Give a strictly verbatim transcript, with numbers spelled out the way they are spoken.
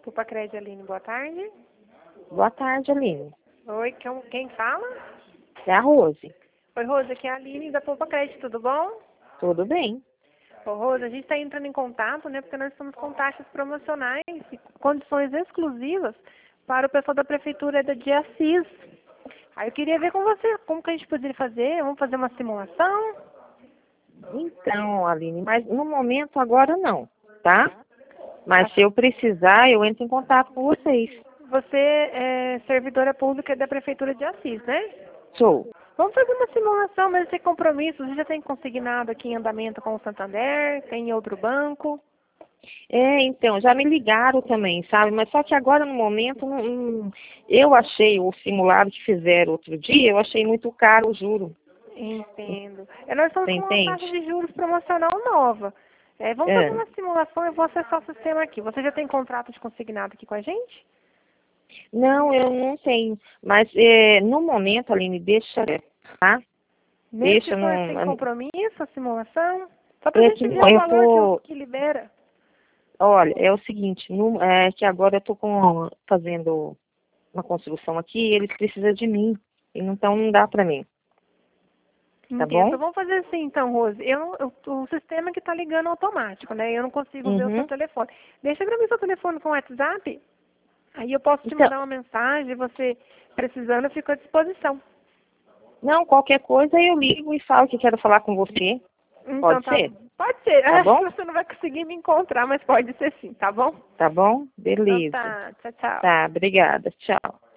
Pupacred, Aline, boa tarde. Boa tarde, Aline. Oi, quem, quem fala? É a Rose. Oi, Rose, aqui é a Aline da Pupacred, tudo bom? Tudo bem. Ô, Rose, a gente está entrando em contato, né, porque nós estamos com taxas promocionais e condições exclusivas para o pessoal da Prefeitura de Assis. Aí eu queria ver com você como que a gente poderia fazer, vamos fazer uma simulação? Então, Aline, mas no momento agora não, tá? Mas se eu precisar, eu entro em contato com vocês. Você é servidora pública da Prefeitura de Assis, né? Sou. Vamos fazer uma simulação, mas sem compromisso. Você já tem consignado aqui em andamento com o Santander? Tem em outro banco? É, então, já me ligaram também, sabe? Mas só que agora no momento, não, não- eu achei o simulado que fizeram outro dia, eu achei muito caro o juro. Entendo. É, nós estamos Você com uma taxa entende? de juros promocional nova. É, vamos fazer É. uma simulação, eu vou acessar o sistema aqui. Você já tem contrato de consignado aqui com a gente? Não, eu não tenho. Mas é, no momento, Aline, deixa, tá? Mesmo que Deixa for sem no. compromisso, a simulação? Só para a É gente que ver o eu valor que, o- tô. que libera. Olha, é o seguinte, no- é que agora eu estou fazendo uma construção aqui e eles precisam de mim. E então não dá para mim, tá Entendo. bom? Então vamos fazer assim, então, Rose. Eu, não- eu- o sistema que está ligando automático, né? Eu não consigo ver o seu Uhum. telefone. Deixa para mim seu telefone com o WhatsApp. Aí eu posso te Então, mandar uma mensagem, você precisando, eu fico à disposição. não, qualquer coisa eu ligo e falo que quero falar com você. Então Pode tá. ser? Pode ser. Tá Acho que bom? você não vai conseguir me encontrar, mas pode ser sim, tá bom? Tá bom? Então Beleza. tá. Tchau, tchau. Tá, obrigada. Tchau.